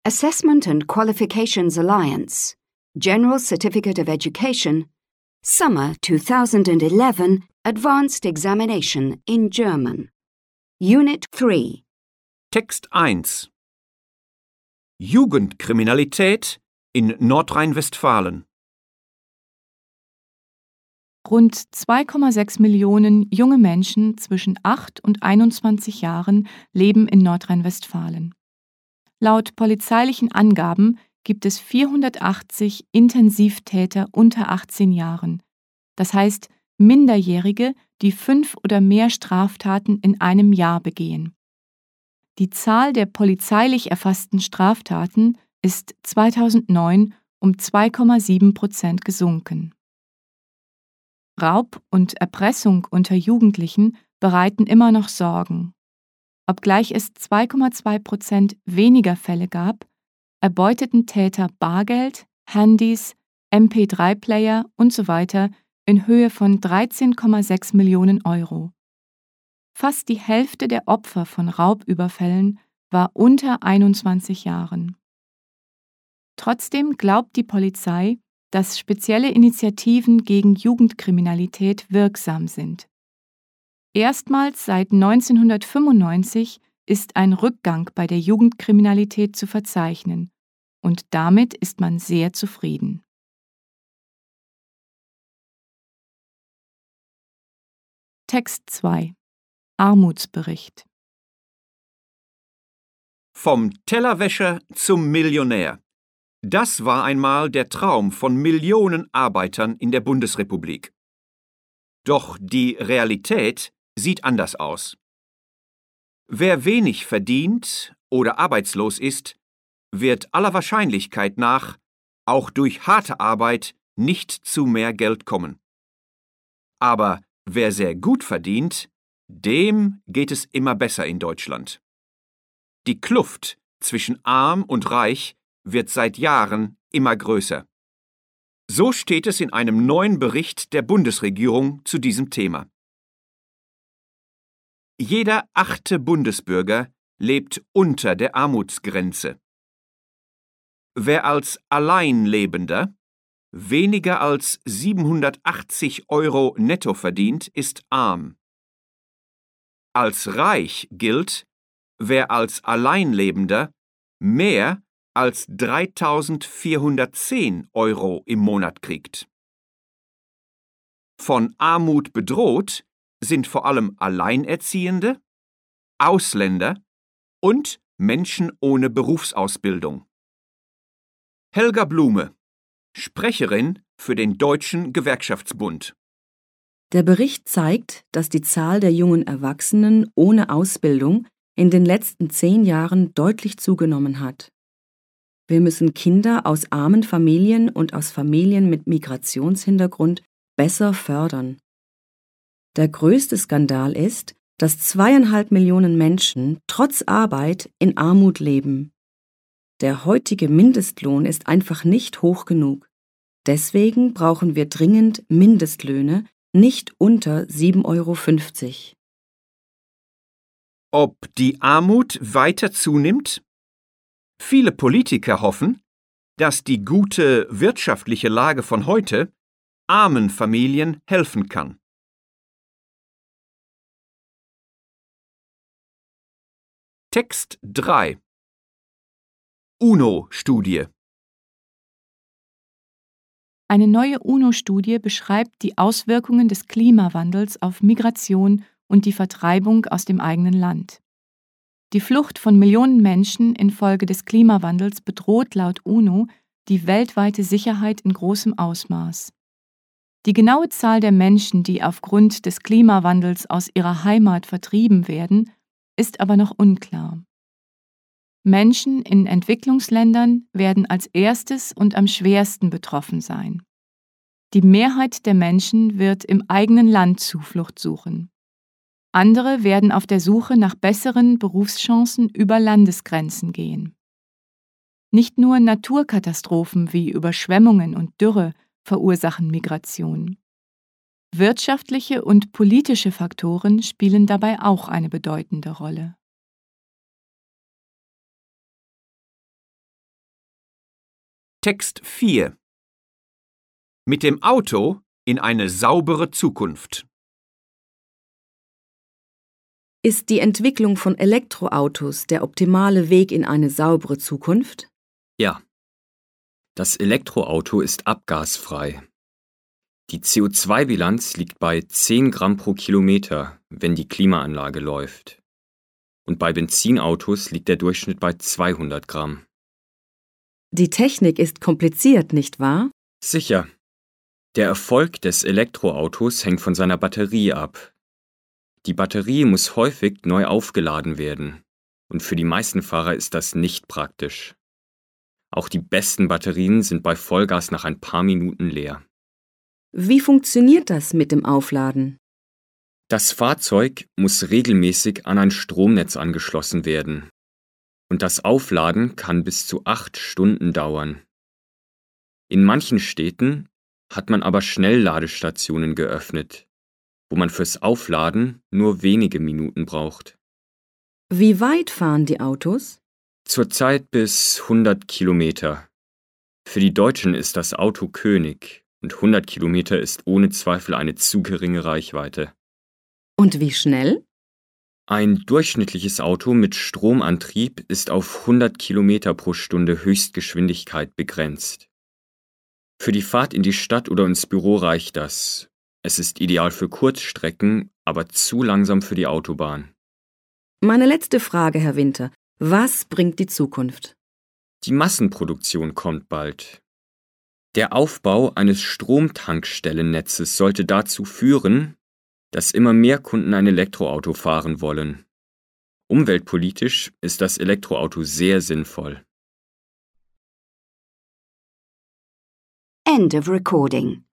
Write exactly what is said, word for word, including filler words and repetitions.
Assessment and Qualifications Alliance, General Certificate of Education, Summer twenty eleven Advanced Examination in German. Unit three. Text eins. Jugendkriminalität in Nordrhein-Westfalen. Rund zwei Komma sechs Millionen junge Menschen zwischen acht und einundzwanzig Jahren leben in Nordrhein-Westfalen. Laut polizeilichen Angaben gibt es vierhundertachtzig Intensivtäter unter achtzehn Jahren, das heißt Minderjährige, die fünf oder mehr Straftaten in einem Jahr begehen. Die Zahl der polizeilich erfassten Straftaten ist zweitausendneun um zwei Komma sieben Prozent gesunken. Raub und Erpressung unter Jugendlichen bereiten immer noch Sorgen. Obgleich es zwei Komma zwei Prozent weniger Fälle gab, erbeuteten Täter Bargeld, Handys, M P drei Player usw. in Höhe von dreizehn Komma sechs Millionen Euro. Fast die Hälfte der Opfer von Raubüberfällen war unter einundzwanzig Jahren. Trotzdem glaubt die Polizei, dass spezielle Initiativen gegen Jugendkriminalität wirksam sind. Erstmals seit neunzehnhundertfünfundneunzig ist ein Rückgang bei der Jugendkriminalität zu verzeichnen, und damit ist man sehr zufrieden. Text zwei. Armutsbericht. Vom Tellerwäscher zum Millionär. Das war einmal der Traum von Millionen Arbeitern in der Bundesrepublik. Doch die Realität sieht anders aus. Wer wenig verdient oder arbeitslos ist, wird aller Wahrscheinlichkeit nach auch durch harte Arbeit nicht zu mehr Geld kommen. Aber wer sehr gut verdient, dem geht es immer besser in Deutschland. Die Kluft zwischen arm und reich wird seit Jahren immer größer. So steht es in einem neuen Bericht der Bundesregierung zu diesem Thema. Jeder achte Bundesbürger lebt unter der Armutsgrenze. Wer als Alleinlebender weniger als siebenhundertachtzig Euro netto verdient, ist arm. Als reich gilt, wer als Alleinlebender mehr als dreitausendvierhundertzehn Euro im Monat kriegt. Von Armut bedroht sind vor allem Alleinerziehende, Ausländer und Menschen ohne Berufsausbildung. Helga Blume, Sprecherin für den Deutschen Gewerkschaftsbund. Der Bericht zeigt, dass die Zahl der jungen Erwachsenen ohne Ausbildung in den letzten zehn Jahren deutlich zugenommen hat. Wir müssen Kinder aus armen Familien und aus Familien mit Migrationshintergrund besser fördern. Der größte Skandal ist, dass zweieinhalb Millionen Menschen trotz Arbeit in Armut leben. Der heutige Mindestlohn ist einfach nicht hoch genug. Deswegen brauchen wir dringend Mindestlöhne, nicht unter sieben Euro fünfzig. Ob die Armut weiter zunimmt? Viele Politiker hoffen, dass die gute wirtschaftliche Lage von heute armen Familien helfen kann. Text drei. UNO-Studie. Eine neue UNO-Studie beschreibt die Auswirkungen des Klimawandels auf Migration und die Vertreibung aus dem eigenen Land. Die Flucht von Millionen Menschen infolge des Klimawandels bedroht laut UNO die weltweite Sicherheit in großem Ausmaß. Die genaue Zahl der Menschen, die aufgrund des Klimawandels aus ihrer Heimat vertrieben werden, ist aber noch unklar. Menschen in Entwicklungsländern werden als erstes und am schwersten betroffen sein. Die Mehrheit der Menschen wird im eigenen Land Zuflucht suchen. Andere werden auf der Suche nach besseren Berufschancen über Landesgrenzen gehen. Nicht nur Naturkatastrophen wie Überschwemmungen und Dürre verursachen Migration. Wirtschaftliche und politische Faktoren spielen dabei auch eine bedeutende Rolle. Text vier. Mit dem Auto in eine saubere Zukunft. Ist die Entwicklung von Elektroautos der optimale Weg in eine saubere Zukunft? Ja. Das Elektroauto ist abgasfrei. Die C O zwei Bilanz liegt bei zehn Gramm pro Kilometer, wenn die Klimaanlage läuft. Und bei Benzinautos liegt der Durchschnitt bei zweihundert Gramm. Die Technik ist kompliziert, nicht wahr? Sicher. Der Erfolg des Elektroautos hängt von seiner Batterie ab. Die Batterie muss häufig neu aufgeladen werden. Und für die meisten Fahrer ist das nicht praktisch. Auch die besten Batterien sind bei Vollgas nach ein paar Minuten leer. Wie funktioniert das mit dem Aufladen? Das Fahrzeug muss regelmäßig an ein Stromnetz angeschlossen werden. Und das Aufladen kann bis zu acht Stunden dauern. In manchen Städten hat man aber Schnellladestationen geöffnet, wo man fürs Aufladen nur wenige Minuten braucht. Wie weit fahren die Autos? Zurzeit bis hundert Kilometer. Für die Deutschen ist das Auto König und hundert Kilometer ist ohne Zweifel eine zu geringe Reichweite. Und wie schnell? Ein durchschnittliches Auto mit Stromantrieb ist auf hundert Kilometer pro Stunde Höchstgeschwindigkeit begrenzt. Für die Fahrt in die Stadt oder ins Büro reicht das. Es ist ideal für Kurzstrecken, aber zu langsam für die Autobahn. Meine letzte Frage, Herr Winter. Was bringt die Zukunft? Die Massenproduktion kommt bald. Der Aufbau eines Stromtankstellennetzes sollte dazu führen, dass immer mehr Kunden ein Elektroauto fahren wollen. Umweltpolitisch ist das Elektroauto sehr sinnvoll. End of recording.